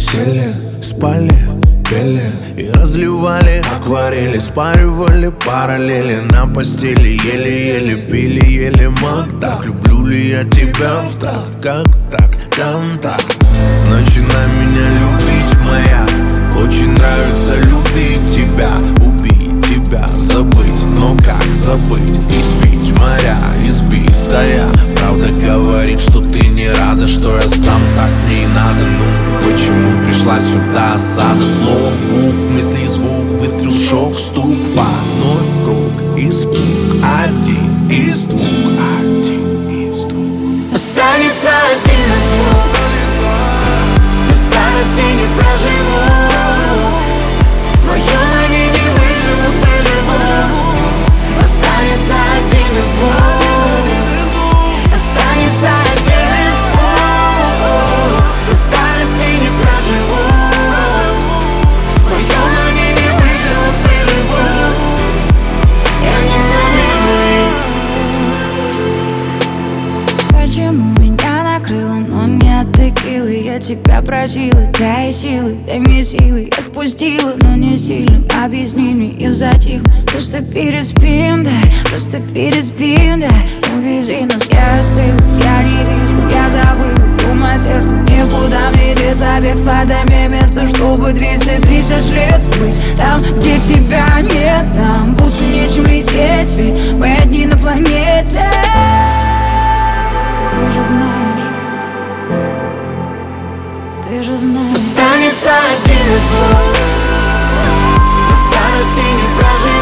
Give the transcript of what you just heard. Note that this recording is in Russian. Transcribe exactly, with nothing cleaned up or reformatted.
Сели, спали, пели и разливали акварели, спаривали параллели на постели, еле-еле пили, еле маг. Так люблю ли я тебя в такт, как так, контакт. Начинай меня любить, моя. Очень нравится любить тебя, убить тебя, забыть. Но как забыть? Испить моря, избитая. Правда говорит, что ты не рада, что я сам так мне и надо. Ну, почему пришла сюда осада слов, букв, мыслей, звук, выстрел, шок, стук, факт, вновь круг, испуг, один из двух, один из двух. Останется один из двух. До старости не проживу. В твоем они не выживут, выживу. Останется один из двух. Останется один из двух. До старости не проживу. В твоем они не выживут, выживу. Я ненавижу их. Почему меня накрыло, но не от текилы? Я тебя просила, дай силы, дай мне силы. Отпустила, но не сильно, объясни мне и затих. Просто переспим, дай, просто переспим, дай. Увези нас, я остыл, я не вижу, я забыл. Мое сердце никуда не деться, бегство, дай мне место, чтобы двести тысяч лет быть там, где тебя нет. Нам будто нечем лететь, ведь мы одни на планете. Ты же знаешь, ты же знаешь. Останется один из двух. До старости не прожить.